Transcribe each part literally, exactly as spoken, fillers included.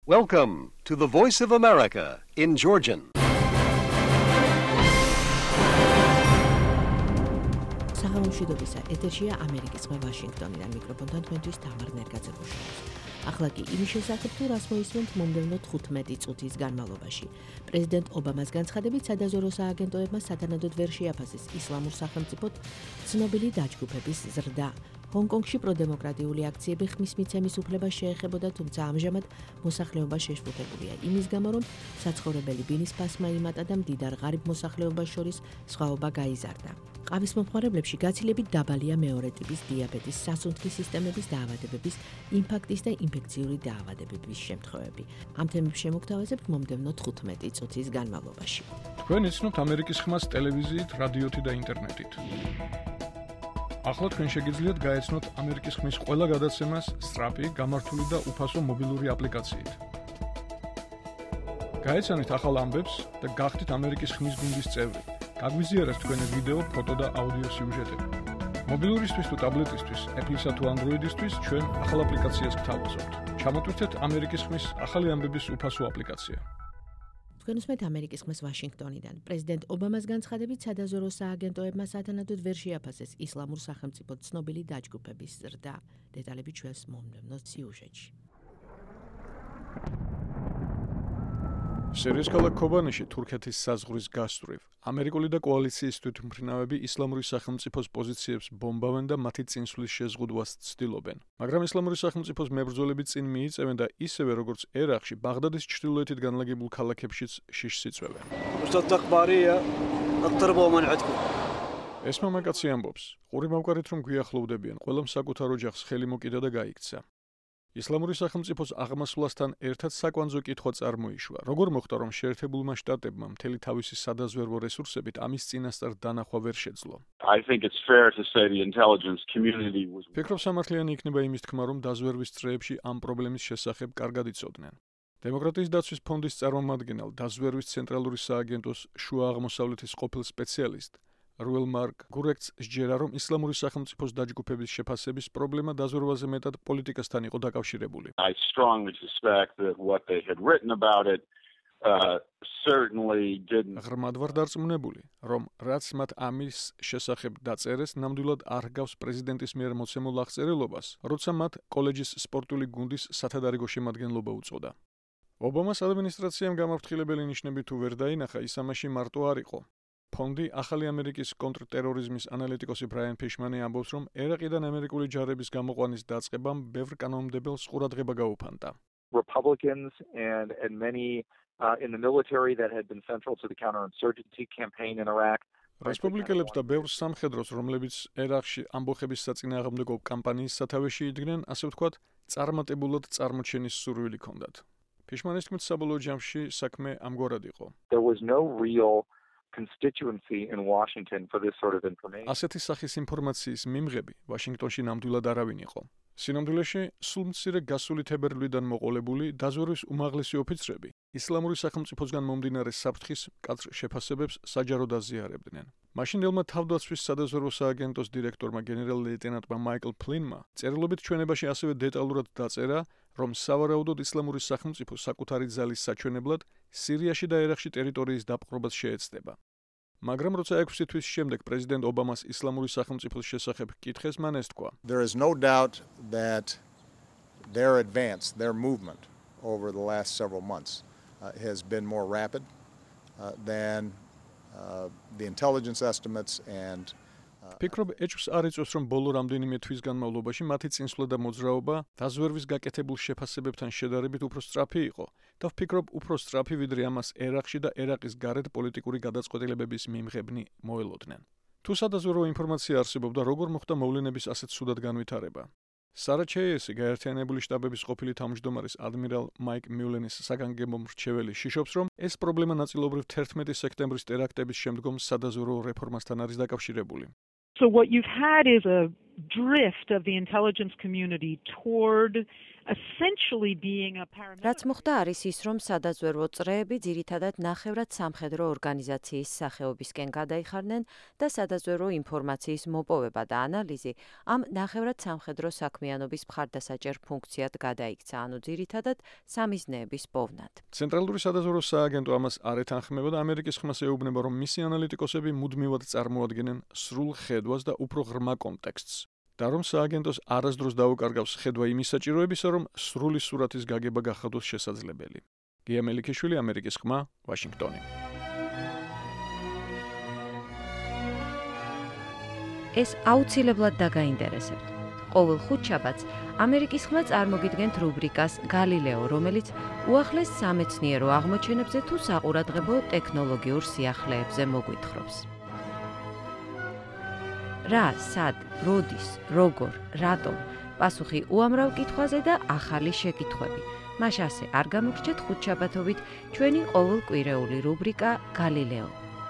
Welcome to the Voice of America in Georgian. საღამომშვიდობისა ეთერშია ამერიკის ხმა ვაშინგტონიდან მიკროფონთან თქვენთვის თამარ ნერგაძე-გუშინი. ახლა კი იმის შესახებ თუ რას მოისმენთ მომდევნო თხუთმეტი წუთის განმავლობაში. პრეზიდენტ ობამას განცხადებით სადაზვერვო სააგენტოებმა სათანადოდ ვერ შეაფასეს ისლამურ სახელმწიფოდ ცნობილი დაჯგუფების ზრდა. ჰონკონგში პროდემოკრატიული აქციები ხმის მიცემის უფლებას შეეხებოდა, თუმცა ამჟამად მოსახლეობა შეშფოთებულია იმის გამო, რომ საცხოვრებელი ბინის ფასმა იმატა და მდიდარ ღარიბ მოსახლეობას შორის სხვაობა გაიზარდა. ყავის მომხმარებლებში გაცილებით დაბალია მეორე ტიპის დიაბეტის, სასუნთქის სისტემების დაავადებების, ინფარქტის და ინფექციური დაავადებების შემთხვევები. ამ თემებს შემოგთავაზებთ მომდევნო თხუთმეტი წუთის განმავლობაში. თქვენ იცნობთ ამერიკის ხმას ტელევიზიით, რადიოთი და ინტერნეტით. ახლა თქვენ შეგიძლიათ გაეცნოთ ამერიკის ხმის ყველა გადაცემას სწრაფი, გამართული და უფასო მობილური აპლიკაციით. გაეცანით ახალ ამბებს და გახდით ამერიკის ხმის გუნდის წევრი. გაგვიზიარეთ თქვენი ვიდეო, ფოტო და აუდიო სიუჟეტები. მობილურისთვის თუ ტაბლეტისთვის, Apple-ისა თუ Android-ისთვის ჩვენ ახალ აპლიკაციას გთავაზობთ. ჩამოტვირთეთ ამერიკის ხმის ახალი ამბების უფასო აპლიკაცია. თქვენ უსმენთ ამერიკის ხმას ვაშინგტონიდან. პრეზიდენტ ობამას განცხადებით სადაზვერვო სააგენტოებმა სათანადოდ ვერ შეაფასეს ისლამურ სახელმწიფოდ ცნობილი დაჯგუფების ზრდა. დეტალები ჩვენს მომდევნო სიუჟეტში. სირიის ქალაქ ქობანიში თურქეთის საზღვრის გასწვრივ ამერიკული და კოალიციის თვითმფრინავები ისლამური სახელმწიფოს პოზიციებს ბომბავენ და მათი წინსვლის შეზღუდვას ცდილობენ. მაგრამ ისლამური სახელმწიფოს მებრძოლები წინ მიიწევენ და ისევე როგორც ერაყში, ბაღდადის ჩრდილოეთით განლაგებულ ქალაქებშიც შიშს იწვევენ. ეს მამაკაცი ამბობს, ყური მავკარით რომ გვიახლოვდებიან, ყველამ საკუთარ ოჯახს ხელი მოკიდა და გაიქცა. ისლამური სახელმწიფოს აღმასვლასთან ერთად საკვანძო კითხვა წარმოიშვა. როგორ მოხდა, რომ შეერთებულმა შტატებმა მთელი თავისი სადაზვერვო რესურსებით ამის წინასწარ დანახვა ვერ შეძლო? ფიქრობ სამართლიანი იქნება იმის თქმა, რომ დაზვერვის წრეებში ამ პრობლემის შესახებ კარგად იცოდნენ. დემოკრატიის დაცვის ფონდის წარმომადგენელ დაზვერვის ცენტრალური სააგენტოს შუა აღმოსავლეთის ყოფილ სპეციალისტ რუელ მარკ გურექტს სჯერა, რომ ისლამური სახელმწიფოს დაჯგუფების შეფასების პრობლემა დაზვერვაზე მეტად პოლიტიკასთან იყო დაკავშირებული. I strongly suspect that what they had written about it uh, certainly didn't. ღრმად ვარ დარწმუნებული, რომ რაც მათ ამის შესახებ დაწერეს, ნამდვილად არ ჰგავს პრეზიდენტის მიერ მოცემულ აღწერილობას, როცა მათ კოლეჯის სპორტული გუნდის სათადარიგო შემადგენლობა უწოდა. ობამას ადმინისტრაციამ გამაფრთხილებელი ნიშნები თუ ვერ დაინახა, ის ამაში მარტო არ იყო. ფონდი ახალი ამერიკის კონტრტერორიზმის ანალიტიკოსი ბრაიან ფიშმანი ამბობს, რომ ერაყიდან ამერიკული ჯარების გამოყვანის დაწყებამ ბევრ კანონმდებელს ყურადღება გაუფანტა. Republicans and and many uh, in the military that had been central to the counterinsurgency campaign in Iraq. რესპუბლიკელებს და ბევრ სამხედროს, რომლებიც ერაყში ამბოხების საწინააღმდეგო კამპანიის სათავეში იდგნენ, ასე ვთქვათ, წარმატებულად წარმოჩენის სურვილი ჰქონდათ. ფიშმანის თქმით, საბოლოო ჯამში საქმე ამგვარად იყო. There was no real constituency in Washington for this sort of information. ასეთი სახის ინფორმაციის მიმღები ვაშინგტონში ნამდვილად არავინ იყო. სინამდვილეში, სულ მცირე გასული თებერვლიდან მოყოლებული დაზვერვის უმაღლესი ოფიცრები ისლამური სახელმწიფოსგან მომდინარე საფრთხის მკაცრ შეფასებებს საჯაროდ აზიარებდნენ. მაშინდელმა თავდაცვის სადაზვერვო სააგენტოს დირექტორმა გენერალ-ლეიტენანტმა მაიკლ ფლინმა წერილობით ჩვენებაში ასევე დეტალურად დაწერა, რომ სავარაუდოდ ისლამური სახელმწიფო საკუთარი ძალის საჩვენებლად სირიაში და ერაყში ტერიტორიის დაპყრობას შეეცდება. მაგრამ როცა ექვსი თვის შემდეგ პრეზიდენტ ობამას ისლამური სახელმწიფოს შესახებ კითხეს, მან ეს თქვა. There is no doubt that their advance, their movement over the last several months uh, has been more rapid uh, than uh, the intelligence estimates and ფიქრობ, ეჭვს არ იწვევს, რომ ბოლო რამდენიმე თვის განმავლობაში მათი წინსვლა და მოძრაობა დაზვერვის გაკეთებულ შეფასებებთან შედარებით უფრო სწრაფი იყო და ვფიქრობ, უფრო სწრაფი ვიდრე ამას ერაყში და ერაყის გარეთ პოლიტიკური გადაწყვეტილებების მიმღებნი მოელოდნენ. თუ სადაზვერვო ინფორმაცია არსებობდა, როგორ მოხდა მოვლენების ასეთ სუდად განვითარება? სარა ჩეიესი, გაერთიანებული შტაბების ყოფილი თავმჯდომარის ადმირალ მაიკ მიულენის საგანგებო მრჩეველი შიშობს, რომ ეს პრობლემა ნაწილობრივ თერთმეტი სექტემბრის ტერაქტების შემდგომ სადაზვერვო რეფორმასთან არის დაკავშირებული. So what you've had is a drift of the intelligence community toward essentially being a paramilitary. რაც მოხდა არის ის, რომ სადაზვერვო წრეები ძირითადად ნახევრად სამხედრო ორგანიზაციის სახეობისკენ გადაიხარნენ და სადაზვერვო ინფორმაციის მოპოვება და ანალიზი ამ ნახევრად სამხედრო საქმიანობის მხარდასაჭერ ფუნქციად გადაიქცა, ანუ ძირითადად სამიზნეების პოვნად. ცენტრალური სადაზვერვო სააგენტო ამას არ ეთანხმება და ამერიკის ხმას ეუბნება, რომ მისი ანალიტიკოსები მუდმივად წარმოადგენენ სრულ ხედვას და უფრო ღრმა კონტექსტს. და რომ სააგენტოს არასდროს დაუკარგავს ხედვა იმის საჭიროებისა, რომ სრული სურათის გაგება გახადოს შესაძლებელი. გია მელიქიშვილი, ამერიკის ხმა, ვაშინგტონი. ეს აუცილებლად დაგაინტერესებთ. ყოველ ხუთშაბათს ამერიკის ხმა წარმოგიდგენთ რუბრიკას გალილეო, რომელიც უახლეს სამეცნიერო აღმოჩენებზე თუ საყურადღებო ტექნოლოგიურ სიახლეებზე მოგვითხრობს. რა, სად, როდის, როგორ, რატომ, პასუხი უამრავ კითხვაზე და ახალი შეკითხვები. მას ასე არ გამოგრჩეთ ხუთშაბათობით ჩვენი ყოველკვირეული რუბრიკა გალილეო.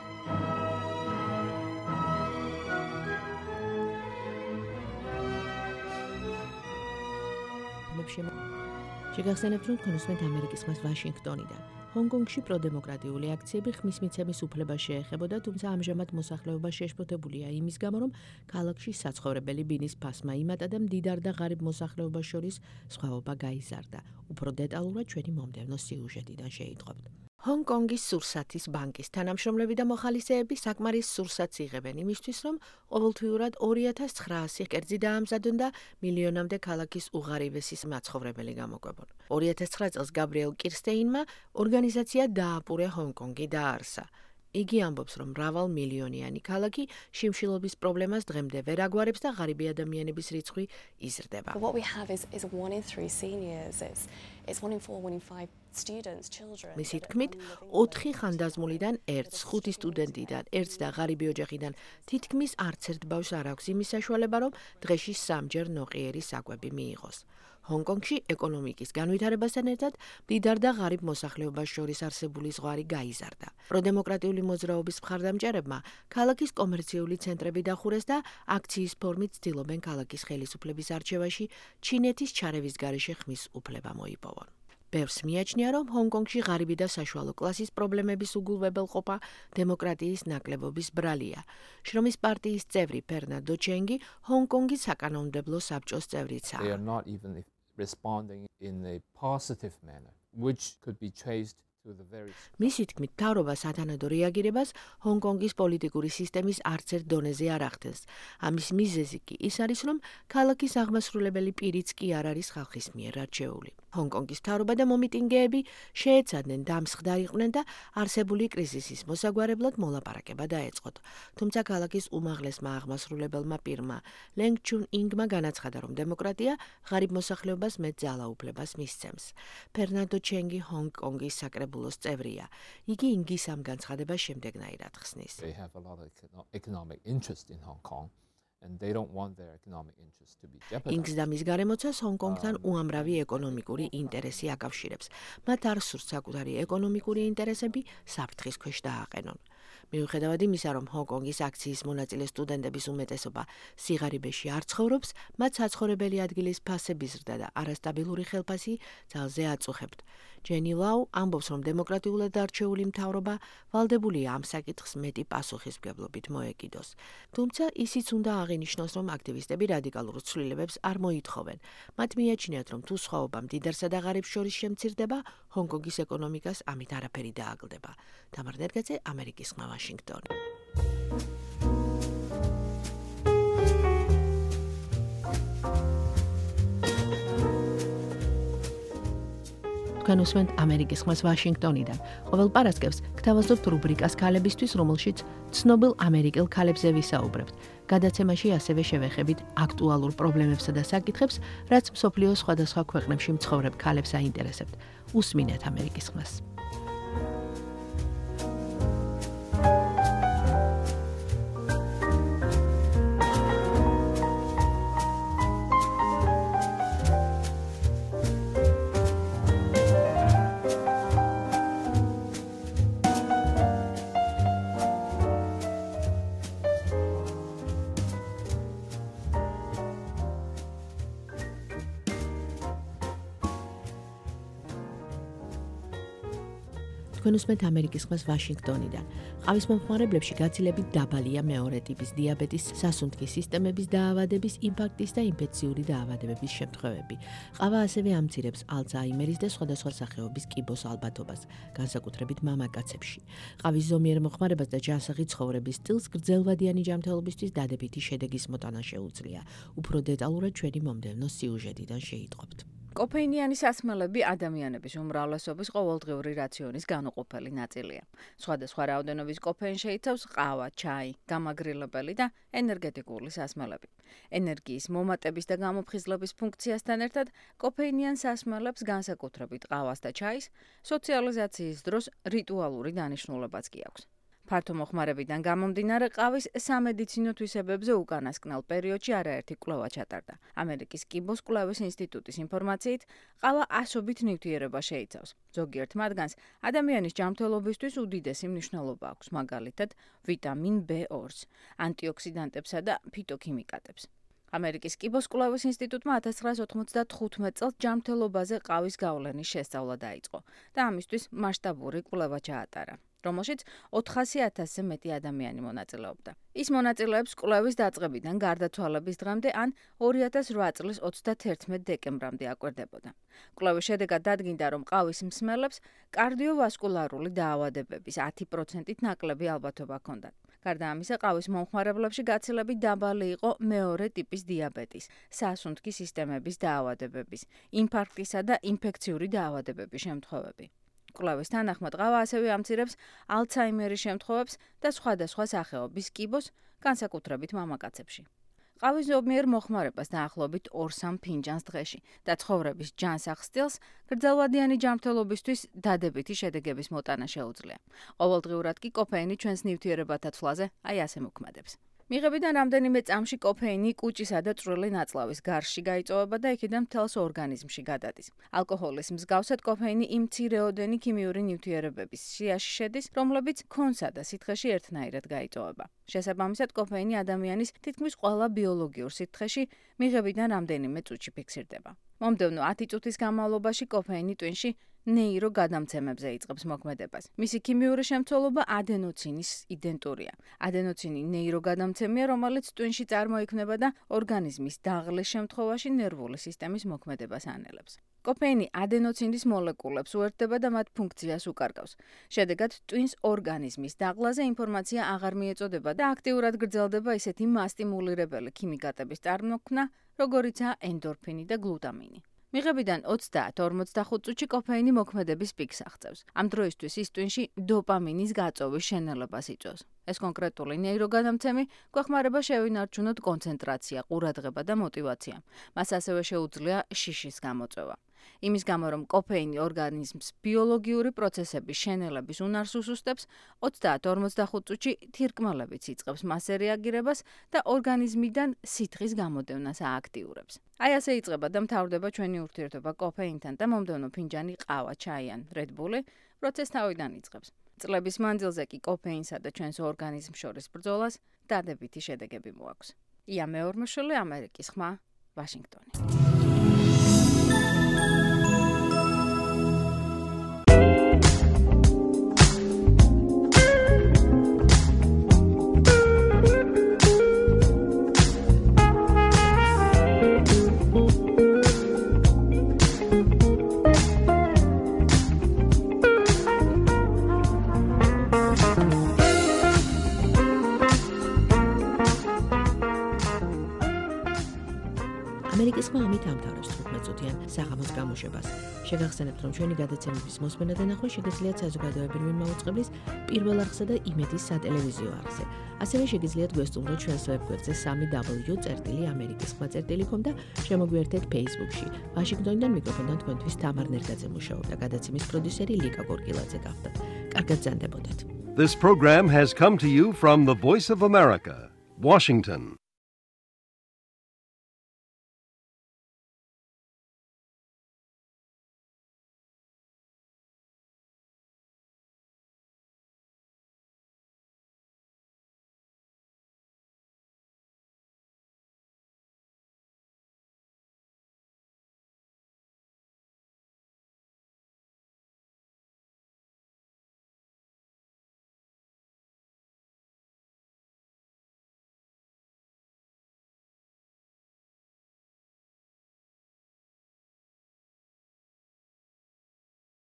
შეგახსენებთ, რომ თქვენ უსმენთ ამერიკის ხმას ვაშინგტონიდან. ჰონგ-კონგში პროდემოკრატიული აქციები ხმის მიცემის უფლებას შეეხებოდა, თუმცა ამჟამად მოსახლეობა შეშფოთებულია იმის გამო, რომ ქალაქში საცხოვრებელი ბინის ფასმა იმატა და მდიდარ და ღარიბ მოსახლეობას შორის სხვაობა გაიზარდა. უფრო დეტალურად ჩვენი მომდევნო სიუჟეტიდან შეიტყობთ. ჰონგ-კონგის სურსათის ბანკის თანამშრომლები და მოხალისეები საკმარის სურსათს იღებენ იმისთვის, რომ ყოველთვიურად ორი ათას ცხრაასი კერძი დაამზადონ და მილიონამდე ქალაქის უღარიბესის მაცხოვრებელი გამოგვებონ. ორი ათას ცხრა წელს გაბრიელ კირსტეინმა ორგანიზაცია დააპურე ჰონგ-კონგი დააარსა. იგი ამბობს, რომ მრავალ მილიონიანი ქალაქი შიმშილობის პრობლემას დღემდე ვერ აგვარებს და ღარიბი ადამიანების რიცხვი იზრდება. What we have is is one in three seniors. It's it's one in four, one in five students, children. მისი თქმით, ოთხი ხანდაზმულიდან ერთს, ხუთი სტუდენტიდან ერთს და ღარიბი ოჯახიდან თითქმის არც ერთ ბავშვს არ აქვს იმის საშუალება, რომ დღეში სამჯერ ნოყიერი საკვები მიიღოს. ჰონგ-კონგში ეკონომიკის განვითარებასთან ერთად მდიდარ და ღარიბ მოსახლეობას შორის არსებული ზღვარი გაიზარდა. პროდემოკრატიული მოძრაობის მხარდამჭერებმა ქალაქის კომერციული ცენტრები დახურეს და აქციის ფორმით ცდილობენ ქალაქის ხელისუფლების არჩევაში ჩინეთის ჩარევის გარეშე ხმის უფლება მოიპოვონ. ბევრს მიაჩნია, რომ ჰონგ-კონგში ღარიბი და საშუალო კლასის პრობლემების უგულვებელყოფა დემოკრატიის ნაკლებობის ბრალია. შრომის პარტიის წევრი ფერნანდო ჩენგი ჰონგ-კონგის საკანონმდებლო საბჭოს წევრიცაა. They are not even responding in a positive manner, which could be traced to the very მისი თქმით, მთავრობა სათანადო რეაგირებას ჰონგ-კონგის პოლიტიკური სისტემის არც ერთ დონეზე არ ახდენს. ამის მიზეზი კი ის არის, რომ ქალაქის აღმასრულებელი პირიც კი არ არის ხალხის მიერ არჩეული. ჰონგ-კონგის მთავრობა და მომიტინგეები შეეცადნენ დამსხდარიყვნენ და არსებული კრიზისის მოსაგვარებლად მოლაპარაკება დაეწყოთ. თუმცა ქალაქის უმაღლესმა აღმასრულებელმა პირმა ლენგ ჩუნ ინგმა განაცხადა, რომ დემოკრატია ღარიბ მოსახლეობას მეტ ძალაუფლებას მისცემს. ფერნანდო ჩენგი ჰონგ-კონგის საკრებულოს წევრია. იგი ინგის ამ განცხადებას შემდეგნაირად ხსნის. They have a lot of economic interest in Hong Kong. And they don't want their economic interests to be jeopardized. ინგს და მის გარემოცას ჰონგ-კონგთან უამრავი ეკონომიკური ინტერესი აკავშირებს. მათ არ სურთ საკუთარი ეკონომიკური ინტერესები საფრთხის ქვეშ დააყენონ. მიუხედავად იმისა, რომ ჰონგ-კონგის აქციის მონაწილე სტუდენტების უმეტესობა სიღარიბეში არ ცხოვრობს, მათ საცხოვრებელი ადგილის ფასების ზრდა და არასტაბილური ხელფასი ძალზე აწუხებთ. ჯენი ლაუ ამბობს, რომ დემოკრატიულად არჩეული მთავრობა ვალდებულია ამ საკითხს მეტი პასუხისმგებლობით მოეკიდოს. თუმცა ისიც უნდა აღინიშნოს, რომ აქტივისტები რადიკალურ ცვლილებებს არ მოითხოვენ. მათ მიაჩნიათ, რომ თუ სხვაობა მდიდარსა და ღარიბს შორის შემცირდება, ჰონგ-კონგის ეკონომიკას ამით არაფერი დააგლდება. თამარ ნერგაძე, ამერიკის ხმა, ვაშინგტონი. თქვენ უსმენთ ამერიკის ხმას ვაშინგტონიდან. ყოველ პარასკევს გთავაზობთ რუბრიკას ქალებისთვის, რომელშიც ცნობილ ამერიკელ ქალებზე ვისაუბრებთ. გადაცემაში ასევე შევეხებით აქტუალურ პრობლემებსა და საკითხებს, რაც მსოფლიოს სხვადასხვა ქვეყნებში მცხოვრებ ქალებს აინტერესებთ. უსმინეთ ამერიკის ხმას. თქვენ უსმენთ ამერიკის ხმას ვაშინგტონიდან. ყავის მომხმარებლებში გაცილებით დაბალია მეორე ტიპის დიაბეტის, სასუნთქის სისტემების დაავადების, ინფარქტის და ინფექციური დაავადებების შემთხვევები. ყავა ასევე ამცირებს ალცჰაიმერის და სხვადასხვა სახეობის კიბოს ალბათობას, განსაკუთრებით მამაკაცებში. ყავის ზომიერ მოხმარებას და ჯანსაღი ცხოვრების სტილს გრძელვადიანი ჯანმრთელობისთვის დადებითი შედეგის მოტანა შეუძლია. უფრო დეტალურად ჩვენი მომდევნო სიუჟეტიდან შეიტყობთ. კოფეინიანი სასმელები ადამიანების უმრავლესობის ყოველდღიური რაციონის განუყოფელი ნაწილია. სხვადასხვა რაოდენობის კოფეინი შეიცავს ყავა, ჩაი, გამაგრილებელი და ენერგეტიკული სასმელები. ენერგიის მომატების და გამოფხიზლების ფუნქციასთან ერთად კოფეინიან სასმელებს განსაკუთრებით ყავას და ჩაის სოციალიზაციის დროს რიტუალური დანიშნულებაც კი აქვს. ფართო მოხმარებიდან გამომდინარე ყავის სამედიცინო თვისებებზე უკანასკნელ პერიოდში არაერთი კვლევა ჩატარდა. ამერიკის კიბოს კვლევის ინსტიტუტის ინფორმაციით, ყავა ასობით ნივთიერება შეიცავს. ზოგიერთ მათგანს ადამიანის ჯანმრთელობისთვის უდიდესი მნიშვნელობა აქვს, მაგალითად, ვიტამინ ბ ორს, ანტიოქსიდანტებსა და ფიტოქიმიკატებს. ამერიკის კიბოს კვლევის ინსტიტუტმა ათას ცხრაას ოცდათხუთმეტ წელს ჯანმრთელობაზე ყავის გავლენის შესწავლა დაიწყო და ამისთვის მასშტაბური კვლევა ჩაატარა, რომელშიც ოთხასი ათასზე მეტი ადამიანი მონაწილეობდა. ის მონაწილეებს კვლევის დაწყებიდან გარდაცვალების დღემდე ან ორი ათას რვა წლის ოცდათერთმეტ დეკემბრამდე აკვირდებოდა. კვლევის შედეგად დადგინდა, რომ ყავის მსმელებს კარდიოვასკულარული დაავადებების ათი პროცენტით ნაკლები ალბათობა ჰქონდათ. გარდა ამისა, ყავის მომხმარებლებში გაცილებით დაბალი იყო მეორე ტიპის დიაბეტის, სასუნთქის სისტემების დაავადებების, ინფარქტისა და ინფექციური დაავადებების შემთხვევები. კვლევის თანახმად ყავა ასევე ამცირებს ალცჰაიმერის შემთხვევებს და სხვადასხვა სახეობის კიბოს, განსაკუთრებით მამაკაცებში. ყავის ზომიერ მოხმარებას დაახლოებით ორ-სამ ფინჯანს დღეში და ცხოვრების ჯანსაღ სტილს გრძელვადიანი ჯანმრთელობისთვის დადებითი შედეგების მოტანა შეუძლია. ყოველდღიურად კი კოფეინი ჩვენს ნივთიერებათა ცვლაზე აი ასე მოქმედებს. მიღებიდან რამდენიმე წამში კოფეინი კუჭისა და წვრილი ნაწლავის გარშში გაიწოვება და იქიდან მთელს ორგანიზმში გადადის. ალკოჰოლის მსგავსად კოფეინი იმ მცირეოდენი ქიმიური ნივთიერებების სიაში შედის, რომლებიც ქონსა და სითხეში ერთნაირად გაიწოვება. შესაბამისად, კოფეინი ადამიანის თითქმის ყველა ბიოლოგიურ სითხეში მიღებიდან რამდენიმე წუთში ფიქსირდება. მომდევნო ათი წუთის განმავლობაში კოფეინი ტვინში ნეირო გადამცემებზე იწყებს მოქმედებას. მისი ქიმიური შემცველობა ადენოცინის იდენტურია. ადენოცინი ნეირო გადამცემია, რომელიც ტვინში წარმოიქმნება და ორგანიზმის დაღლის შემთხვევაში ნერვული სისტემის მოქმედებას ანელებს. კოფეინი ადენოცინის მოლეკულებს უერთდება და მათ ფუნქციას უკარგავს. შედეგად, ტვინს ორგანიზმის დაღლაზე ინფორმაცია აღარ მიეწოდება და აქტიურად გრძელდება ისეთი მასტიმულირებელი ქიმიკატების წარმოქმნა, როგორიცაა ენდორფინი და გლუტამინი. მიღებიდან ოცდაათ-ორმოცდახუთ წუთში კოფეინი მოქმედების პიკს აღწევს. ამ დროისთვის ის ტვინში დოპამინის გაწოვის შენელებას იწვევს. ეს კონკრეტული ნეიროგადამცემი გვეხმარება შევინარჩუნოთ კონცენტრაცია, ყურადღება და мотиваცია. მას ასევე შეუძლია შიშის გამოწვევა. იმის გამო, რომ კოფეინი ორგანიზმს ბიოლოგიური პროცესების შენელების უნარს უსუსტებს, ოცდაათ-ორმოცდახუთ წუთში თირკმელებიც იწყებს მასზე რეაგირებას და ორგანიზმიდან სითხის გამოდევნას ააქტიურებს. აი ასე იწყება და მთავრდება ჩვენი ურთიერთობა კოფეინთან და მომდევნო ფინჯანი ყავა, ჩაი ან Red Bull-ი პროცესს თავიდან იწყებს. წლების მანძილზე კი კოფეინსა და ჩვენს ორგანიზმს შორის ბრძოლას დადებითი შედეგები მოაქვს. ია მეორმოშვილი, ამერიკის ხმა, ვაშინგტონი. ამერიკის ხმა ამით ამთავრებს თხუთმეტ წუთიან საღამოს გამოშვებას. შეგახსენებთ, რომ ჩვენი გადაცემების მოსმენა და ნახვა შეგიძლიათ საზოგადოებრივი მაუწყებლის პირველ არხსა და იმედის სატელევიზიო არხზე. ასევე შეგიძლიათ გვესტუმროთ ჩვენს ვებგვერდზე სამი დაბლიუ წერტილი ამერიკის ხმა წერტილი კომ და შემოგვიერთეთ Facebook-ში. ვაშინგტონიდან მიკროფონთან თქვენთვის თამარ ნერგაძე მუშაობდა, გადაცემის პროდიუსერი ლიკა გორგილაძე გახდა. კარგად გრძანდებოდეთ. This program has come to you from the Voice of America, Washington.